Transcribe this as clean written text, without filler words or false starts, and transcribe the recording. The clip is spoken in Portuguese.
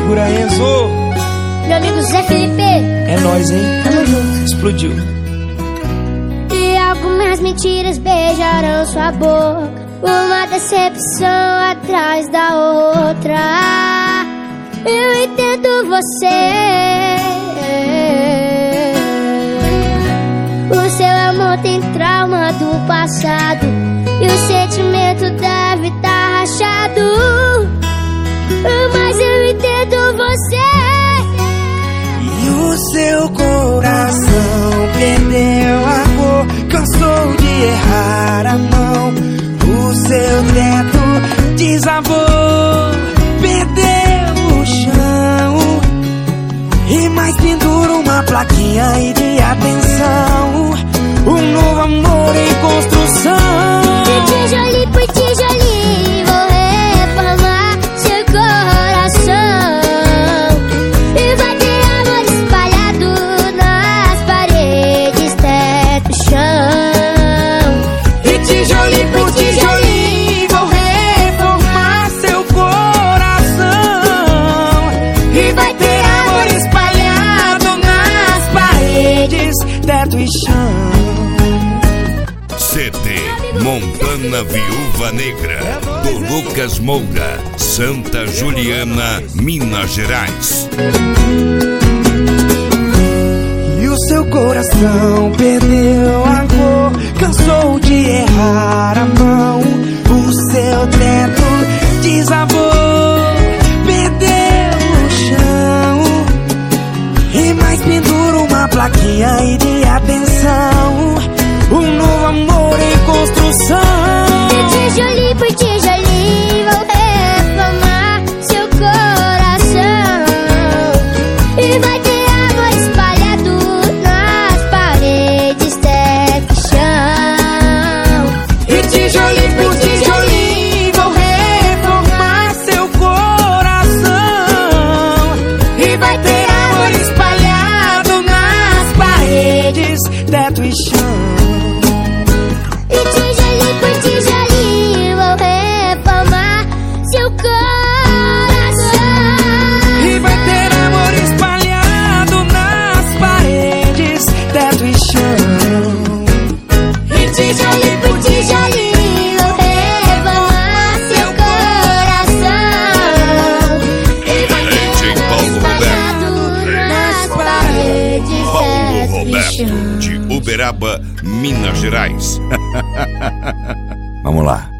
Segura, Enzo. Meu amigo Zé Felipe. É nóis, hein? Tamo junto. Explodiu. E algumas mentiras beijarão sua boca, uma decepção atrás da outra. Eu entendo você. O seu amor tem trauma do passado e o sentimento deve estar rachado. Mas eu entendo você. E o seu coração perdeu a cor, cansou de errar a mão. O seu teto desabou, perdeu o chão. E mais pendura uma plaquinha e de atenção, um novo amor em construção. De tijolinho por tijolinho vou reformar seu coração. E vai ter amor espalhado nas paredes, teto, chão. E tijolinho por tijolinho vou reformar seu coração. E vai ter amor espalhado nas paredes, teto e chão. CD Montana Viúva Negra, do Lucas Moura, Santa Juliana, Minas Gerais. E o seu coração perdeu a cor, cansou de errar a mão. O seu teto desabou, perdeu o chão. E mais pendura uma plaquinha e de atenção, um novo amor em construção. De tijolinho por tijolinho vou reformar seu coração. E vai ter amor espalhado nas paredes, teto e chão. E tijolinho por tijolinho vou reformar seu coração. E vai ter amor espalhado nas paredes, teto e chão. E tijolinho por tijolinho vou reformar seu coração. E vai ter amor espalhado nas paredes, teto e chão. E tijolinho por tijolinho Vou reformar seu coração. E vai DJ ter Paulo espalhado nas paredes, Paulo teto e Roberto, chão. de Uberaba, Minas Gerais. Vamos lá.